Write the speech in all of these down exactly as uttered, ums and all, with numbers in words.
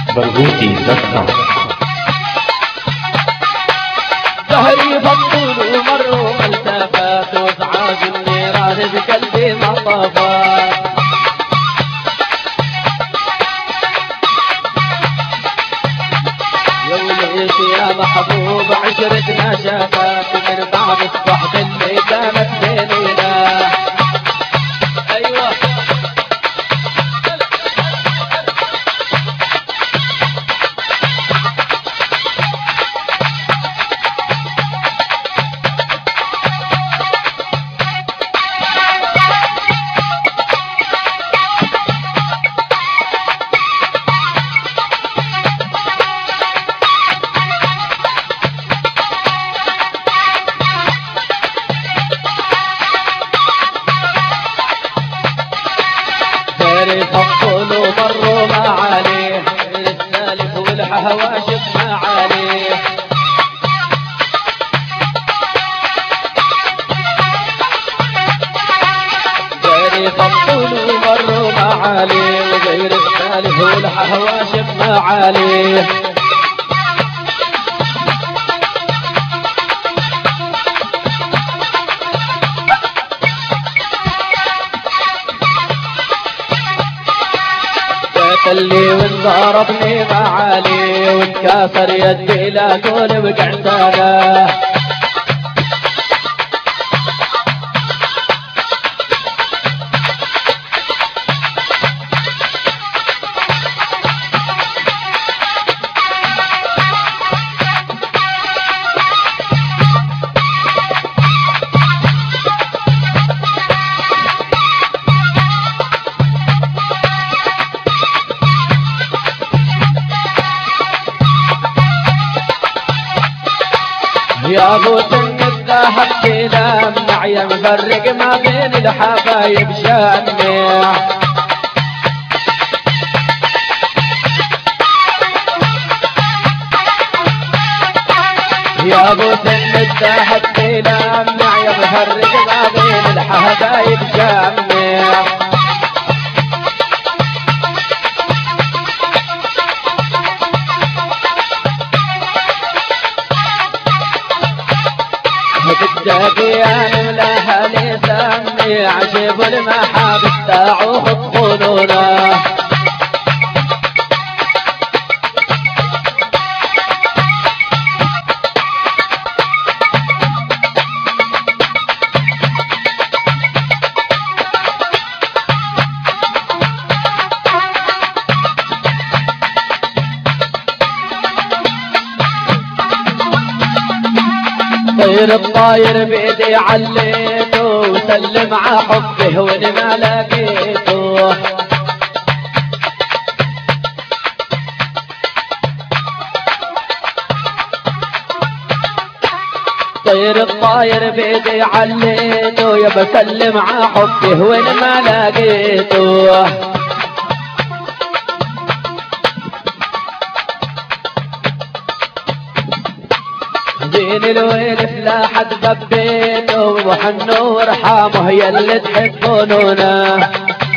برغوثي دوت كوم. ظهري فضول ومر وملتفات وازعاج النيران بقلبي ما طفات. يوليش يا محبوب عشرتنا شافات من بعد الصحب اللي كانت بيننا. ايوه فضلوا مروا ما عليه السالف والهواشم ما عليه. غيري فضلوا مروا ما عليه وغير السالف والهواشم ما عليه. اللي وانضربني معالي وانكسر يدي لا كون بقعدانه. يا ابو سن الذهب كذا منع يا مفرق ما بين الحبايب شاني. يا ابو سن الذهب كذا منع يا مفرق ما بين الحبايب شاني. الدقيان لها لساني عجب المحاب تاعو خطخلونا. طير الطاير بيدي عليته وسلم ع حبه وين ما لقيته. طير الطاير بيدي عليته يا بسلم ع حبه وين ما لقيته. دين الويل فلاحت ببيته وحنو ورحامه هي اللي تحبونونا.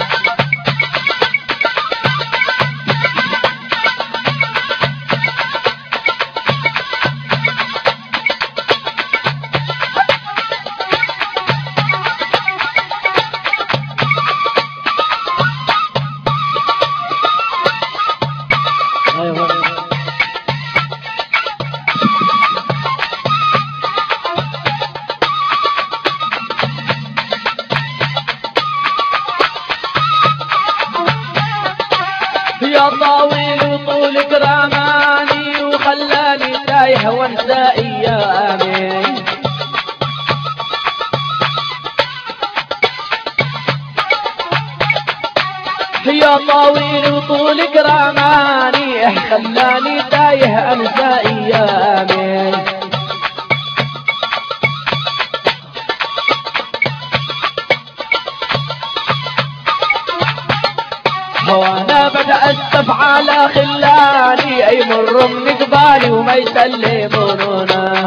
يا طويل وطولك رماني وخلاني تايه وانسى ايامي. يا طويل وطولك رماني خلاني تايه انسى ايامي. وانا بدأ اسف على خلاني اي مر من قبالي وما يسلمونونا.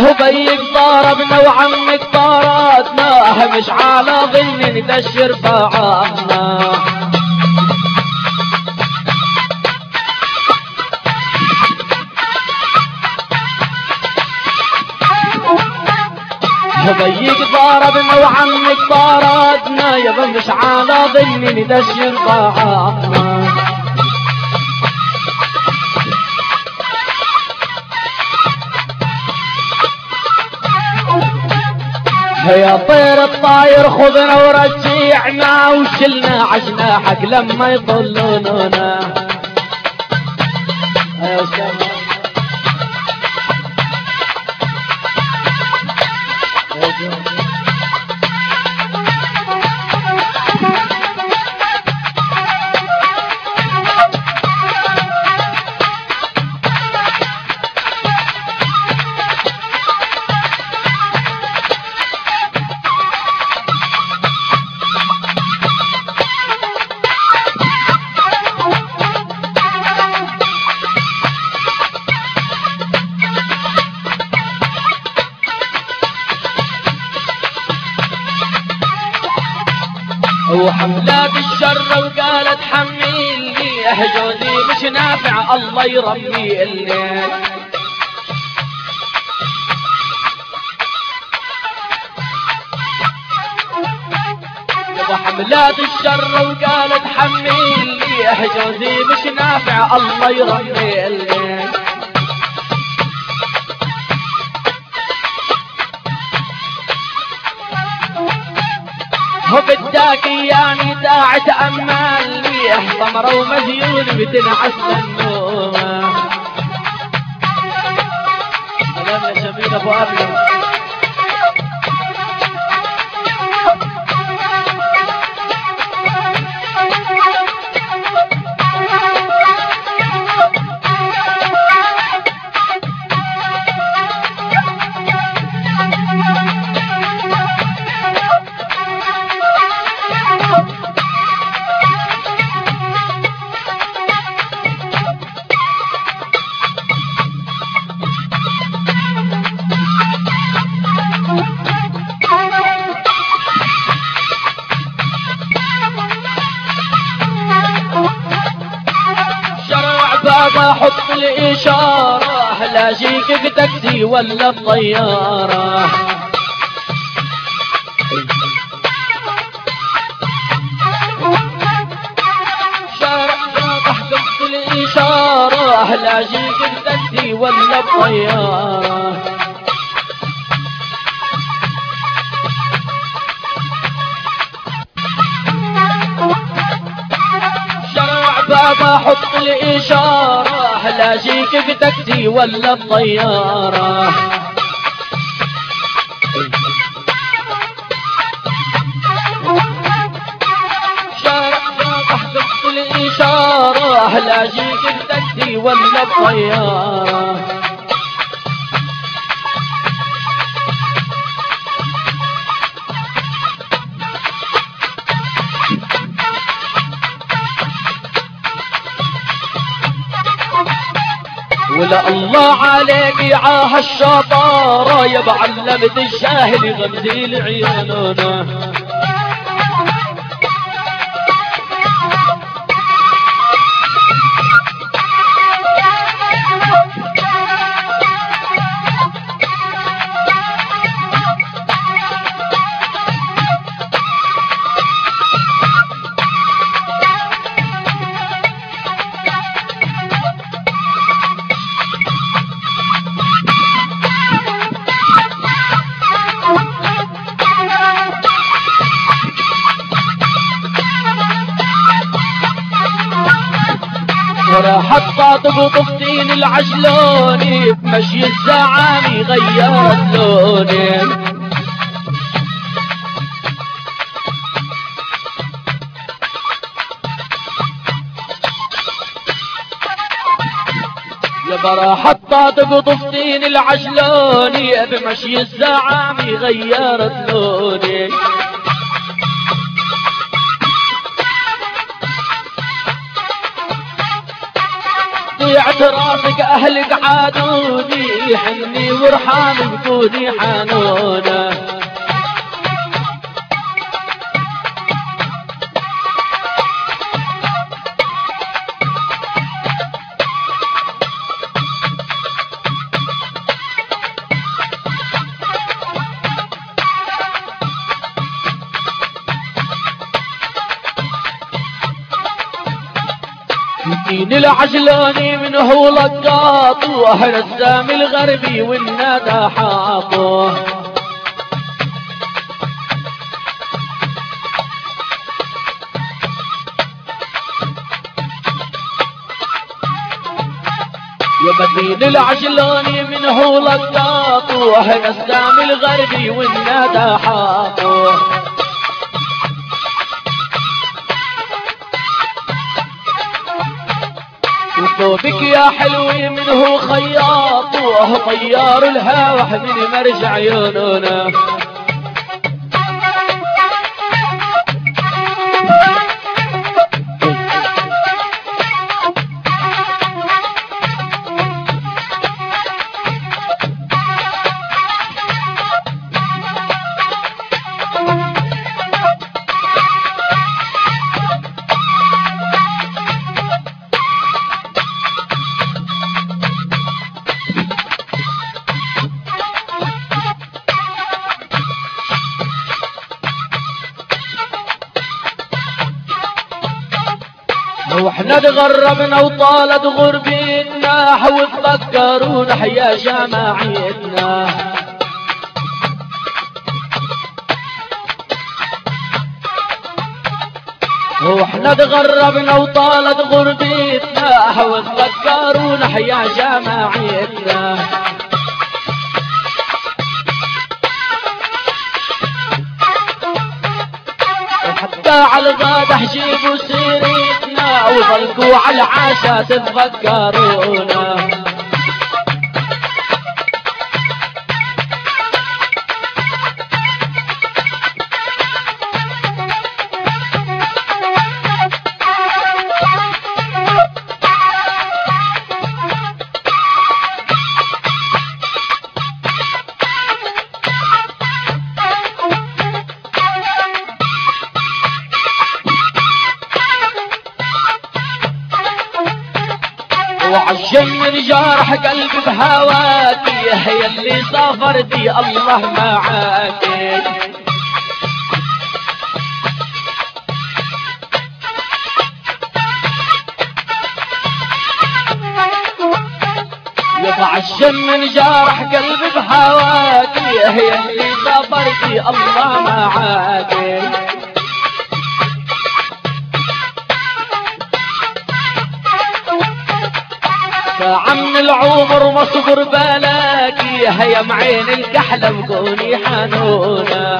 بيك ضاربنا وعمك طاردنا، مش على ظن ندشر بعضنا. بيك ضاربنا وعمك طاردنا، يابا مش على ظن ندشر بعضنا. يا طير الطاير خذنا ورجعنا، وشلنا عجناحك لما يضلوننا. يا استاذ وحملات الشر وقالت حميلني، جوزي مش نافع الله يرمي الليل. وحملات الشر وقالت حميلني، جوزي مش نافع الله يرمي الليل. وبداك يعني داعت امالي، ضمره ومزيون بتنعس النومه. سلام يا جميل ابو ابيض. حط الإشارة لا جيك بتاكسي ولا بطيارة. شارع واضح قصد الإشارة لا جيك بتاكسي ولا بطيارة. بابا حط الإشارة لا جيك بتاكسي ولا بطيارة. شارع واضح قصد الإشارة لا جيك بتاكسي ولا بطيارة. ولا الله عليك عاه الشطارة، يا بعلمت الجاهل يغمزي لعيوننا. وراحت طاطب وطفتين العجلوني، بمشي الزعامي غيرت لوني. يا براحت طاطب وطفتين العجلوني، بمشي الزعامي غيرت لوني. قطيعة راسك اهلك عادوني حني ورحام بكوني حنونه دين العجلاني من هو لقاط واهل السام الغربي والندى حاطه يا مدين العجلاني من هو لقاط واهل السام الغربي والندى حاطه وثوبك يا حلوي منه خياط وهو طيار الهوى من مرجع عيوننا واحنا تغربنا وطالت غربتنا وتفكرونا حيا جماعيتنا واحنا تغربنا وطالت غربتنا وتفكرونا حيا جماعيتنا وحتى على الغدا حجيبوا سيرتنا وظلكوا على العشاء تتفكرونا وعالجن جارح قلبي بهواكي هي اللي سافرتي الله معاكي وعالجن جارح قلبي بهواكي هي اللي سافرتي الله معاكي عم العمر مصبر بلاكي هيا معين الكحلة بكوني حنونة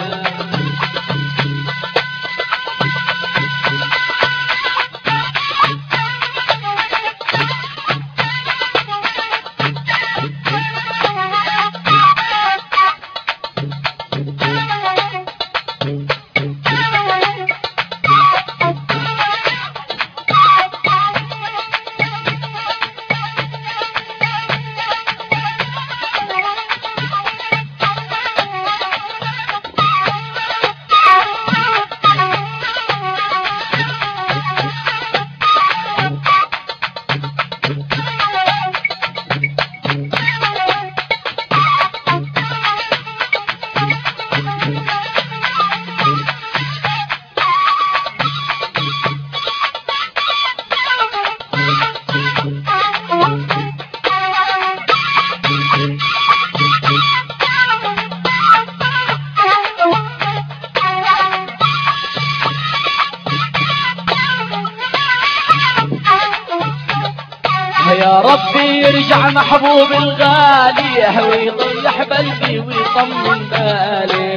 يا ربي يرجع محبوب الغالي ويطيح بلبي ويطمن بالي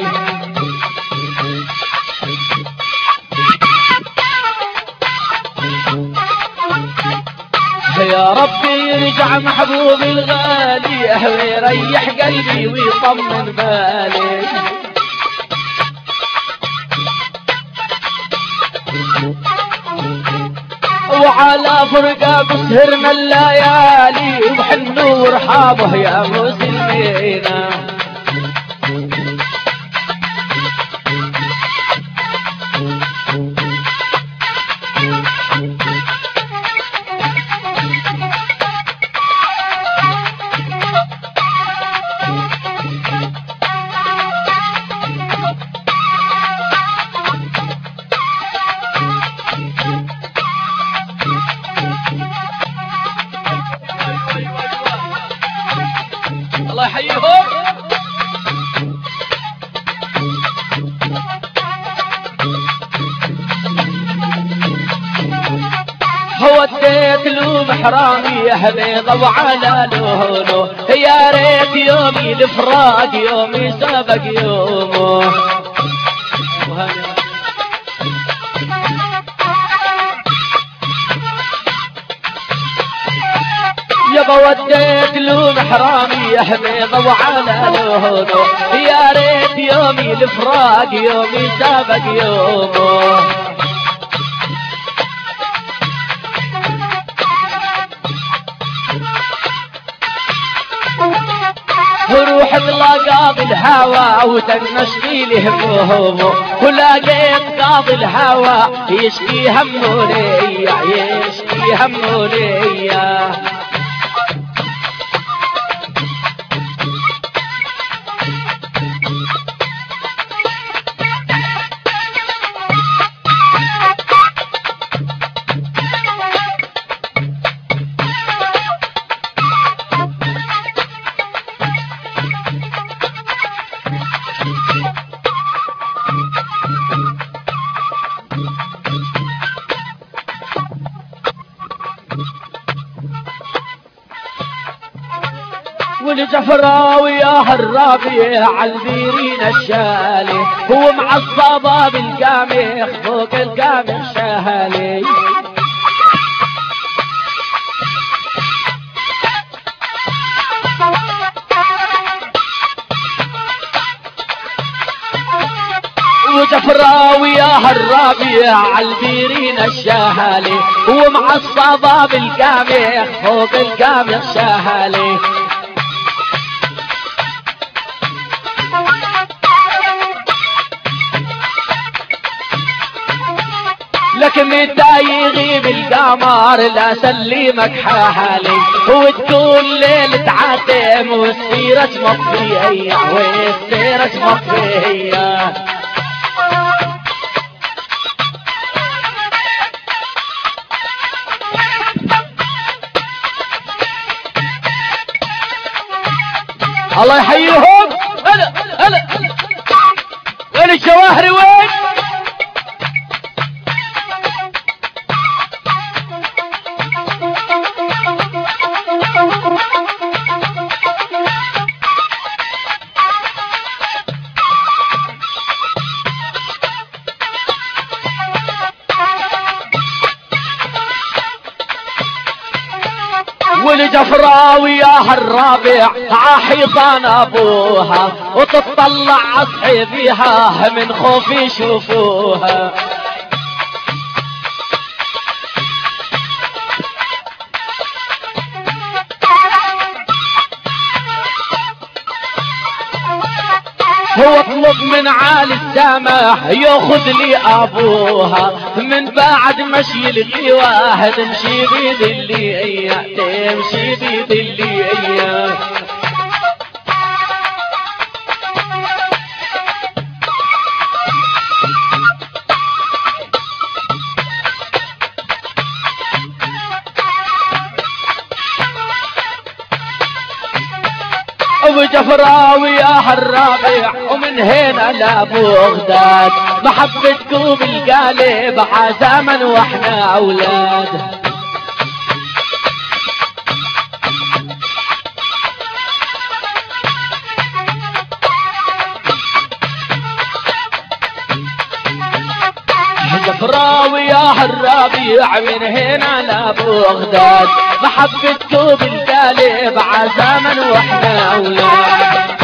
يا ربي يرجع محبوب الغالي ويريح قلبي ويطمن بالي وعلى فرقة بسهرنا الليالي وحنوا ورحابه يا مسلمين. الله يحييهم. وديت له محرامي يا بيضة وعلى لونه يا ريت يومي الفراق يومي سبق يومه. يابا وديت له محرامي يا بيضة وعلى لونه يا ريت يومي الفراق يومي سبق يومه. روح تلاقى الهوى وتنشكي له همومه ولاقيت قاضي الهوى يشكي همه ليا يشكي همه ليا. والجفراوي يا هالربيع عالبيرين الشالي هو معصبة بالقامخ فوق القامخ شهالي. وجفراوي يا هالربيع عالبيرين الشهالي هو معصبة بالقامخ فوق القامخ شهالي. لكن متى يغيب القمر لا سلمك حالي وتكون ليلة عتم والسيرة مطفية والسيرة مطفية. الله يحييهم. هلا هلا وين الجواهري وين؟ والجفراوي يا هالرابع عحيطان ابوها وتطلع اصحابيها من خوف يشوفوها. هو اطلب من عالي السماح ياخذ لي ابوها من بعد مشي القواه تمشي بذلي تمشي بذلي. وجفراوي يا هالرابع ومن هنا لبغداد محبتكم بالقالب عزاما واحنا اولاد. جفراوي يا هالربيع من هنا لبغداد محبتكم بالقالب عزاما واحنا اولاد.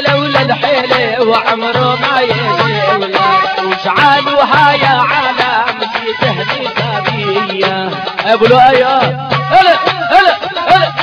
لولا الحيلة وعمره ما يجي ولاد وجعل وهايا عالم في تهني كابية ابو لؤيا هلا هلا هلا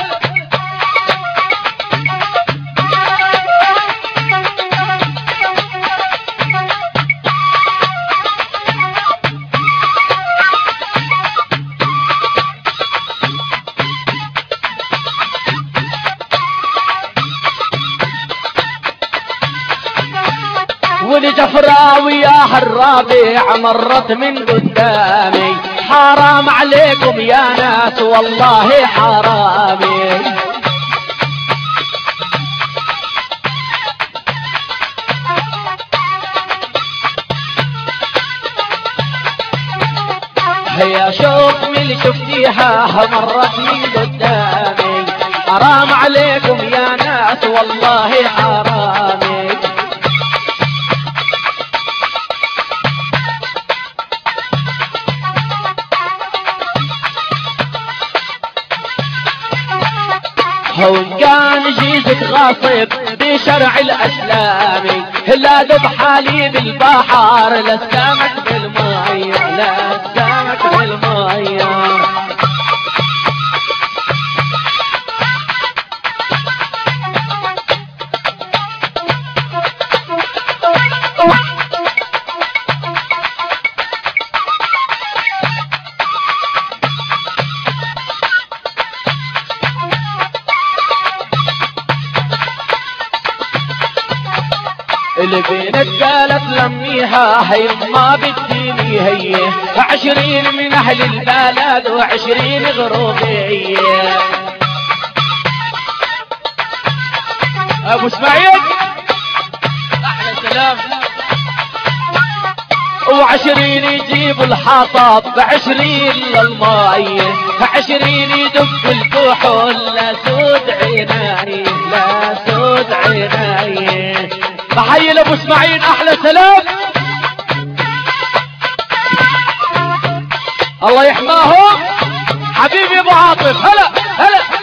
والجفراوي يا الرابع مرت من قدامي حرام عليكم يا ناس والله حرامي هي شوف من اللي شفتيها مرت من قدامي حرام عليكم يا ناس والله حرامي هون كان جيزك غاصب بشرع الاسلامي لا ذبح حليب البحر لا السمك بالمية لا السمك بالمية البنت قالت لميها هي ما بديني هي عشرين من اهل البلد وعشرين غروبية ابو اسماعيل احلى سلام وعشرين يجيب الحطب بعشرين للمية عشرين يدق الكحول لا سود عيناي لا سود عيناي بحيي لابو اسماعيل احلى سلام الله يحماهم حبيبي ابو عاطف هلا هلا